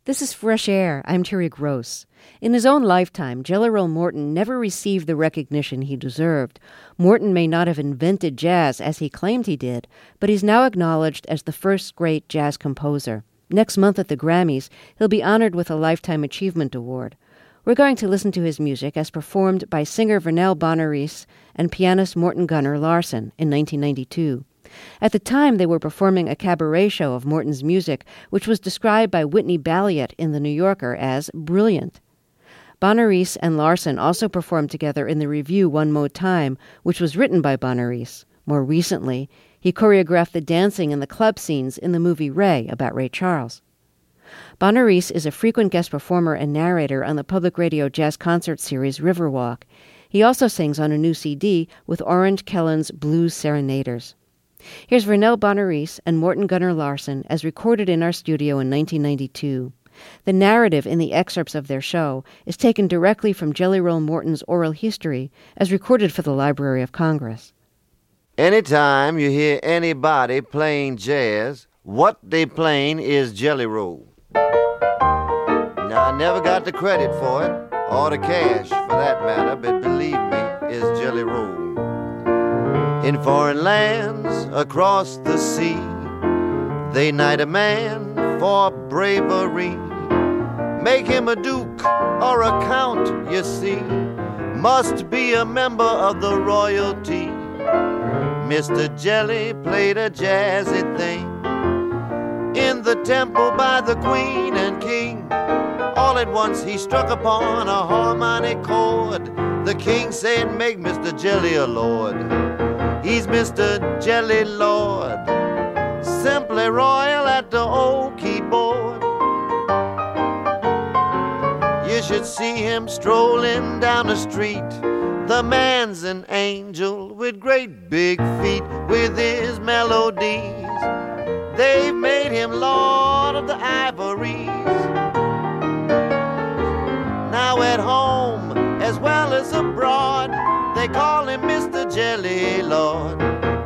This is Fresh Air. I'm Terry Gross. In his own lifetime, Jelly Roll Morton never received the recognition he deserved. Morton may not have invented jazz as he claimed he did, but he's now acknowledged as the first great jazz composer. Next month at the Grammys, he'll be honored with a Lifetime Achievement Award. We're going to listen to his music as performed by singer Vernell Bonaris and pianist Morton Gunnar Larson in 1992. At the time, they were performing a cabaret show of Morton's music, which was described by Whitney Balliet in The New Yorker as brilliant. Bonaris and Larson also performed together in the revue One More Time, which was written by Bonaris. More recently, he choreographed the dancing and the club scenes in the movie Ray about Ray Charles. Bonaris is a frequent guest performer and narrator on the public radio jazz concert series Riverwalk. He also sings on a new CD with Orange Kellen's Blues Serenaders. Here's Vernell Bonaris and Morton Gunnar Larson as recorded in our studio in 1992. The narrative in the excerpts of their show is taken directly from Jelly Roll Morton's oral history as recorded for the Library of Congress. Anytime you hear anybody playing jazz, what they playing is Jelly Roll. Now, I never got the credit for it, or the cash for that matter, but believe me, it's Jelly Roll. In foreign lands across the sea, they knight a man for bravery. Make him a duke or a count, you see. Must be a member of the royalty. Mr. Jelly played a jazzy thing in the temple by the queen and king. All at once he struck upon a harmonic chord. The king said, make Mr. Jelly a lord. He's Mr. Jelly Lord, simply royal at the old keyboard. You should see him strolling down the street. The man's an angel with great big feet. With his melodies, they've made him Lord of the Ivories. Now at home as well as abroad, they call him Mr. Jelly Lord.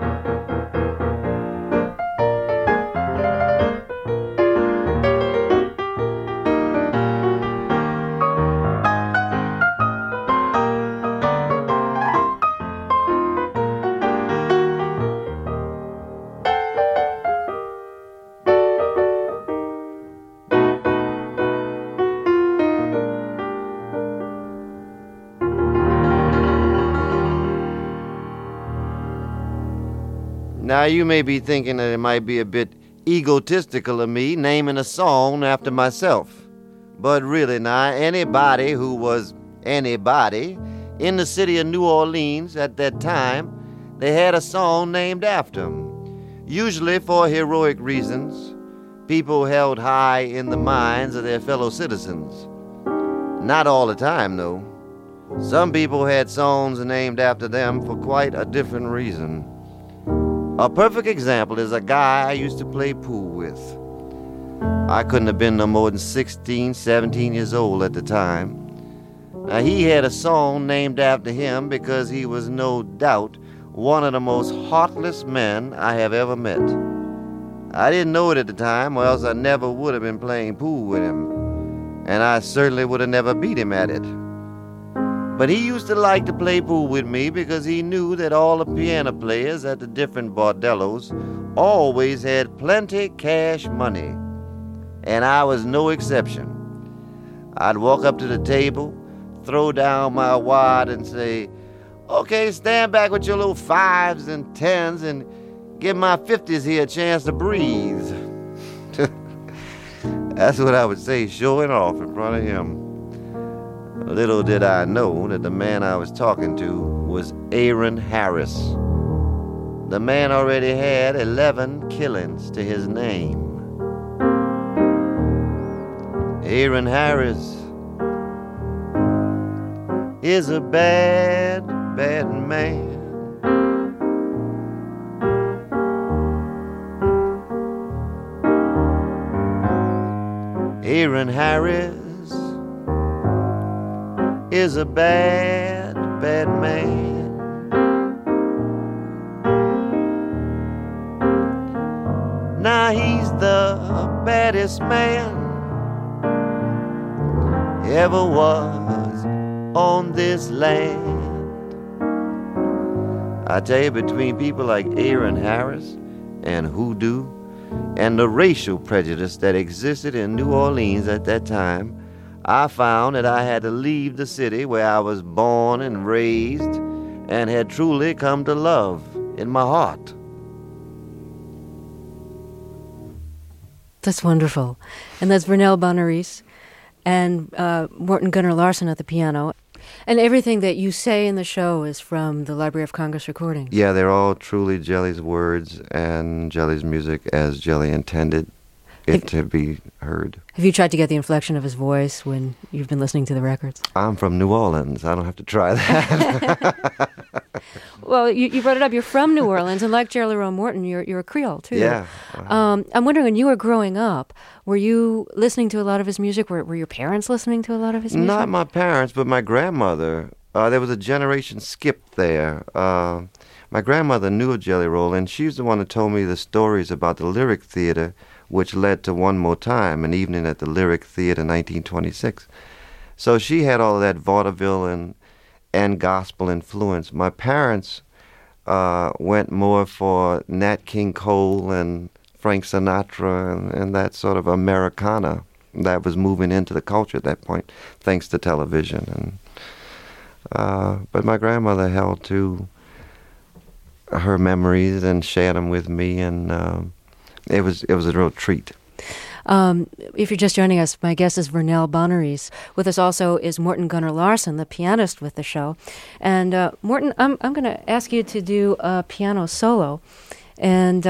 Now, you may be thinking that it might be a bit egotistical of me naming a song after myself. But really now, anybody who was anybody in the city of New Orleans at that time, they had a song named after them. Usually for heroic reasons, people held high in the minds of their fellow citizens. Not all the time, though. Some people had songs named after them for quite a different reason. A perfect example is a guy I used to play pool with. I couldn't have been no more than 16, 17 years old at the time. Now, he had a song named after him because he was no doubt one of the most heartless men I have ever met. I didn't know it at the time, or else I never would have been playing pool with him. And I certainly would have never beat him at it. But he used to like to play pool with me because he knew that all the piano players at the different bordellos always had plenty cash money. And I was no exception. I'd walk up to the table, throw down my wad and say, okay, stand back with your little 5s and 10s and give my 50s here a chance to breathe. That's what I would say, showing off in front of him. Little did I know that the man I was talking to was Aaron Harris. The man already had 11 killings to his name. Aaron Harris is a bad, bad man. Aaron Harris is a bad, bad man. Now he's the baddest man ever was on this land. I tell you, between people like Aaron Harris and Hoodoo and the racial prejudice that existed in New Orleans at that time, I found that I had to leave the city where I was born and raised and had truly come to love in my heart. That's wonderful. And that's Vernell Bonaris and Morton Gunnar Larson at the piano. And everything that you say in the show is from the Library of Congress recordings. Yeah, they're all truly Jelly's words and Jelly's music as Jelly intended it to be heard. Have you tried to get the inflection of his voice when you've been listening to the records? I'm from New Orleans. I don't have to try that. Well, you brought it up. You're from New Orleans, and like Jelly Roll Morton, you're a Creole, too. Yeah. I'm wondering, when you were growing up, were you listening to a lot of his music? Were your parents listening to a lot of his music? Not my parents, but my grandmother. There was a generation skip there. My grandmother knew of Jelly Roll, and she's the one that told me the stories about the Lyric Theater, which led to One More Time, an evening at the Lyric Theater in 1926. So she had all of that vaudeville and gospel influence. My parents went more for Nat King Cole and Frank Sinatra and that sort of Americana that was moving into the culture at that point, thanks to television. But my grandmother held to her memories and shared them with me, and it was a real treat. If you're just joining us, my guest is Vernell Bonaris. With us also is Morton Gunnar Larson, the pianist with the show. And Morton, I'm going to ask you to do a piano solo. And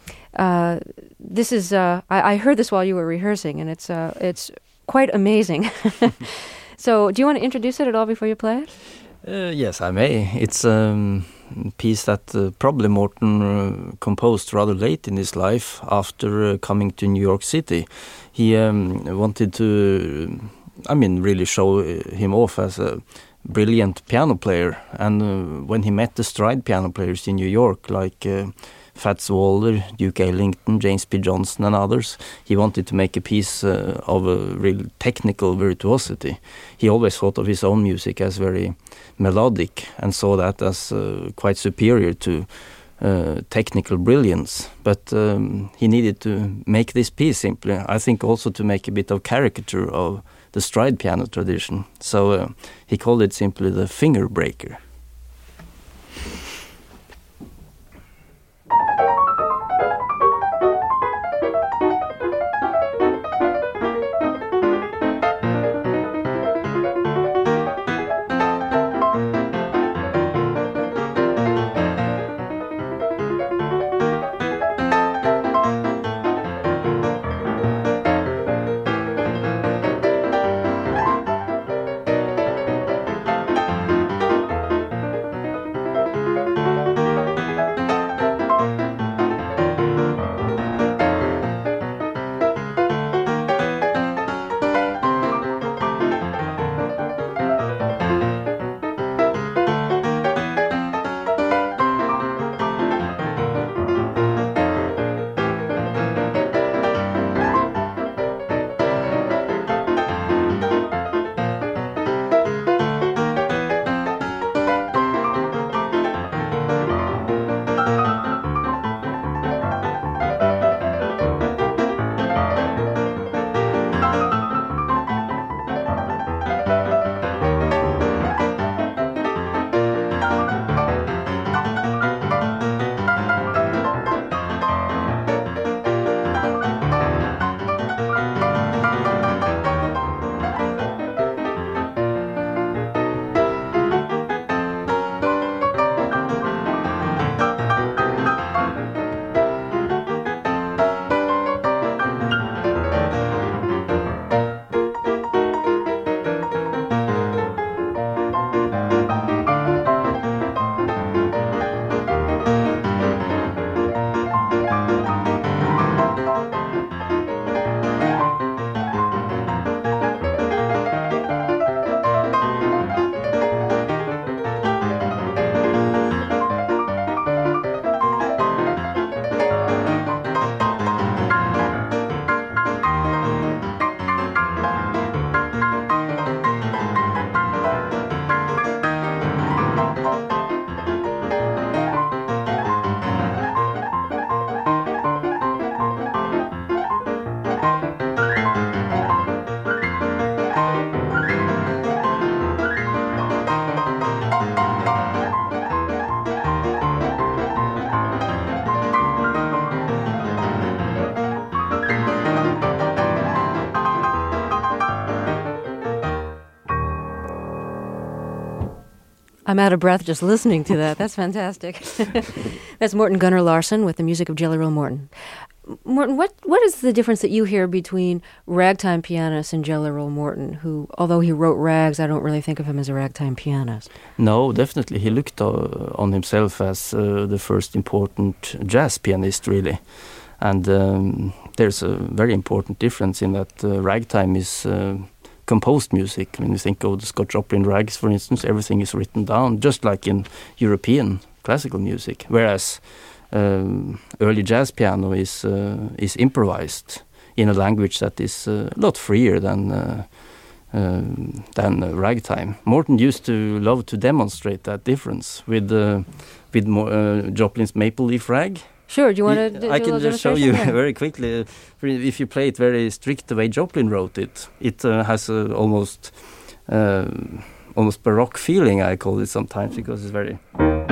this is I heard this while you were rehearsing, and it's quite amazing. So, do you want to introduce it at all before you play it? Yes, I may. It's a piece that probably Morton composed rather late in his life after coming to New York City. He wanted to, really show him off as a brilliant piano player. And when he met the stride piano players in New York, like Fats Waller, Duke Ellington, James P. Johnson and others, he wanted to make a piece of a real technical virtuosity. He always thought of his own music as very melodic and saw that as quite superior to technical brilliance. But he needed to make this piece simply, I think also to make a bit of caricature of the stride piano tradition. So he called it simply the Finger Breaker. I'm out of breath just listening to that. That's fantastic. That's Morten Gunnar Larsen with the music of Jelly Roll Morton. Morten, what is the difference that you hear between ragtime pianist and Jelly Roll Morton, who, although he wrote rags, I don't really think of him as a ragtime pianist? No, definitely. He looked on himself as the first important jazz pianist, really. And there's a very important difference in that ragtime is composed music. When you think of the Scott Joplin rags, for instance, everything is written down, just like in European classical music, whereas early jazz piano is improvised in a language that is a lot freer than ragtime. Morton used to love to demonstrate that difference with Joplin's Maple Leaf Rag. Sure, do you want to do I can just show you there? very quickly. If you play it very strict the way Joplin wrote it, it has a almost baroque feeling, I call it sometimes, because it's very...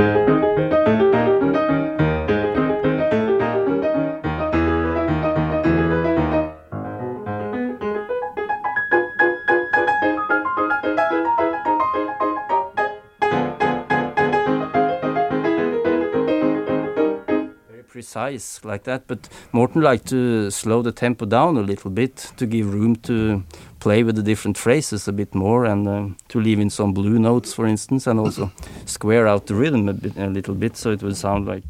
precise like that, but Morton liked to slow the tempo down a little bit to give room to play with the different phrases a bit more, and to leave in some blue notes, for instance, and also square out the rhythm a little bit so it would sound like...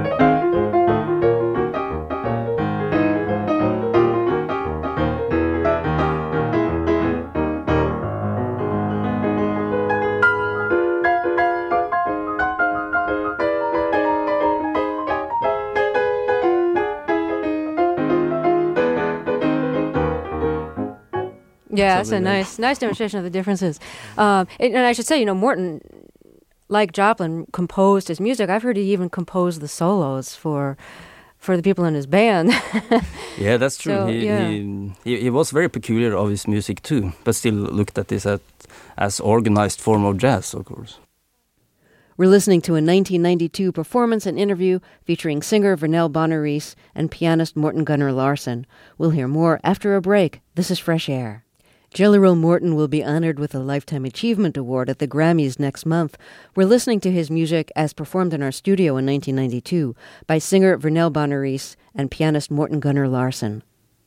Yeah, that's a nice demonstration of the differences. And I should say, Morton, like Joplin, composed his music. I've heard he even composed the solos for the people in his band. Yeah, that's true. So, he was very peculiar of his music too, but still looked at this as organized form of jazz, of course. We're listening to a 1992 performance and interview featuring singer Vernell Bonneries and pianist Morten Gunnar Larsen. We'll hear more after a break. This is Fresh Air. Jelly Roll Morton will be honored with a Lifetime Achievement Award at the Grammys next month. We're listening to his music as performed in our studio in 1992 by singer Vernell Bonneries and pianist Morten Gunnar Larsen.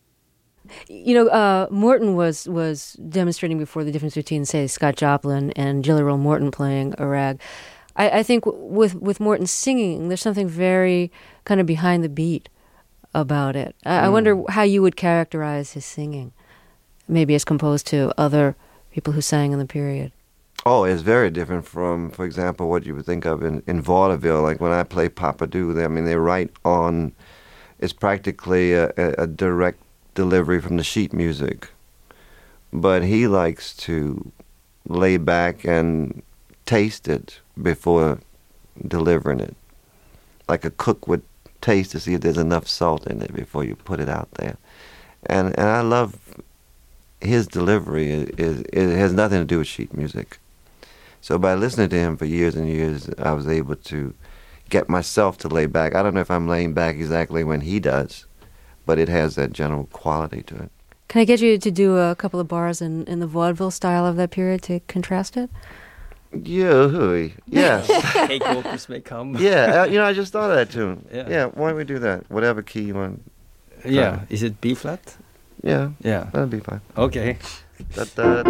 Morton was demonstrating before the difference between, say, Scott Joplin and Jelly Roll Morton playing a rag. I think with Morton singing, there's something very kind of behind the beat about it. I wonder how you would characterize his singing, maybe as composed to other people who sang in the period. Oh, it's very different from, for example, what you would think of in vaudeville. Like when I play Papa Doo, they're right on. It's practically a direct delivery from the sheet music. But he likes to lay back and taste it before delivering it. Like a cook would taste to see if there's enough salt in it before you put it out there. And I love his delivery. It has nothing to do with sheet music. So by listening to him for years and years, I was able to get myself to lay back. I don't know if I'm laying back exactly when he does, but it has that general quality to it. Can I get you to do a couple of bars in the vaudeville style of that period to contrast it? Yeah, yes. Cakewalkers May Come. Yeah, I just thought of that tune. Yeah. Why don't we do that? Whatever key you want. Yeah, is it B flat? Yeah, Yeah. that'll be fine. Okay. Da-da.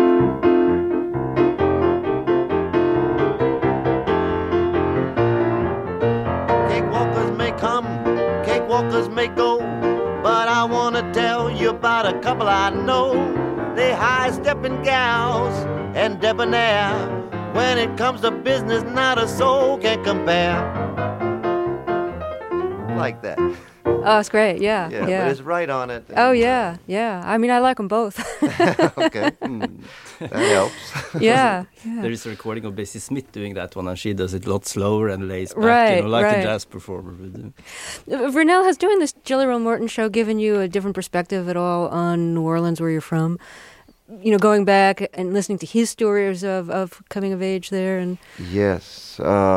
Cakewalkers may come, cakewalkers may go, but I want to tell you about a couple I know. They high-stepping gals and debonair. When it comes to business, not a soul can compare. Like that. Oh, it's great. Yeah. Yeah, but it's right on it. Oh, yeah. I mean, I like them both. Okay. That helps. Yeah. There is a recording of Bessie Smith doing that one, and she does it a lot slower and lays back, Right, like right. a jazz performer would do. Vernell, has doing this Jelly Roll Morton show given you a different perspective at all on New Orleans, where you're from? Going back and listening to his stories of coming of age there? And Yes.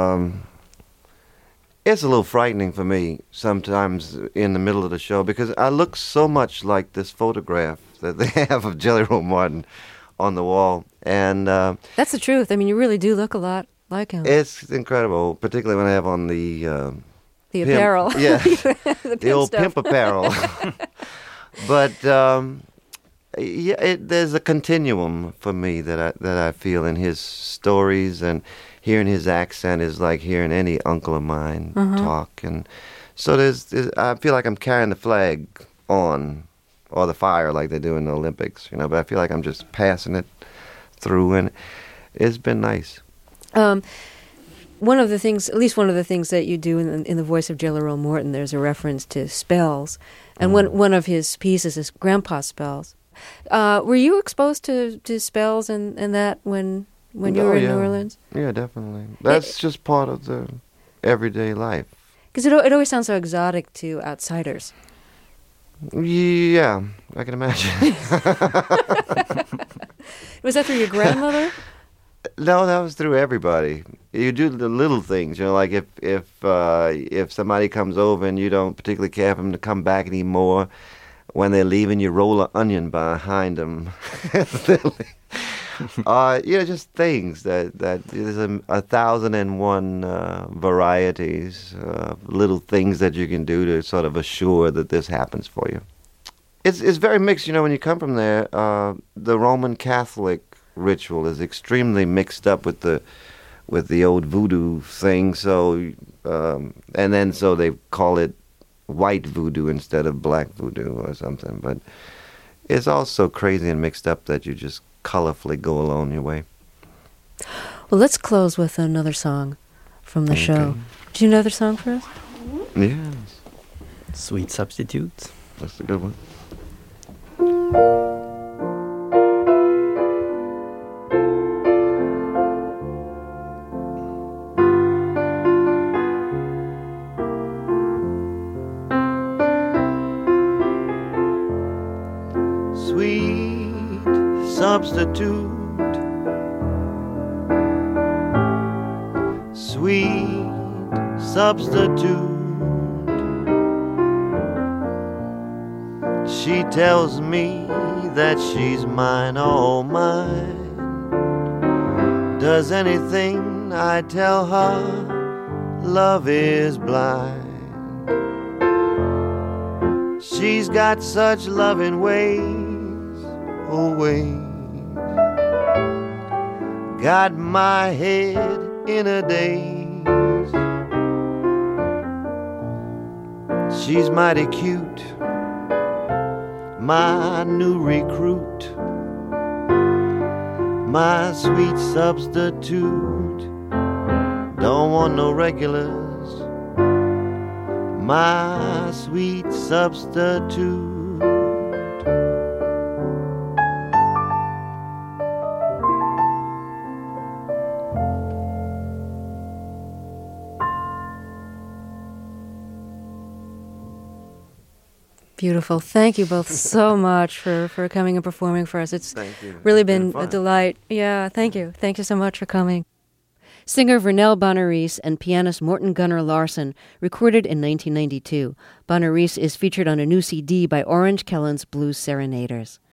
It's a little frightening for me sometimes in the middle of the show because I look so much like this photograph that they have of Jelly Roll Morton on the wall. And that's the truth. I mean, you really do look a lot like him. It's incredible, particularly when I have on the The pimp- apparel. yeah, the the old stuff. pimp apparel. But yeah, there's a continuum for me that I feel in his stories, and hearing his accent is like hearing any uncle of mine talk, and so there's I feel like I'm carrying the flag on, or the fire like they do in the Olympics, you know. But I feel like I'm just passing it through, and it's been nice. One of the things, at least one of the things that you do in the voice of Jelly Roll Morton, there's a reference to spells, and one of his pieces is Grandpa Spells. Were you exposed to spells and that when you were in New Orleans? Yeah, definitely. That's just part of the everyday life. Because it always sounds so exotic to outsiders. Yeah, I can imagine. Was that through your grandmother? No, that was through everybody. You do the little things, you know, like if somebody comes over and you don't particularly care for them to come back anymore, when they're leaving, you roll an onion behind them. Just things that there's 1,001 varieties, little things that you can do to sort of assure that this happens for you. It's very mixed, you know, when you come from there. The Roman Catholic ritual is extremely mixed up with the old voodoo thing. So so they call it white voodoo instead of black voodoo or something. But it's all so crazy and mixed up that you just colorfully go along your way. Well, let's close with another song from the show. Do you know another song for us? Yes. Sweet Substitute. That's a good one. Sweet substitute, sweet substitute. She tells me that she's mine, all mine. Does anything I tell her, love is blind. She's got such loving ways, oh ways. Got my head in a daze. She's mighty cute, my new recruit, my sweet substitute. Don't want no regulars, my sweet substitute. Beautiful. Thank you both so much for coming and performing for us. It's Thank you. really It's been a fun. delight. Yeah, thank you. Thank you so much for coming. Singer Vernell Bonaris and pianist Morton Gunnar Larson recorded in 1992. Bonaris is featured on a new CD by Orange Kellens Blues Serenaders.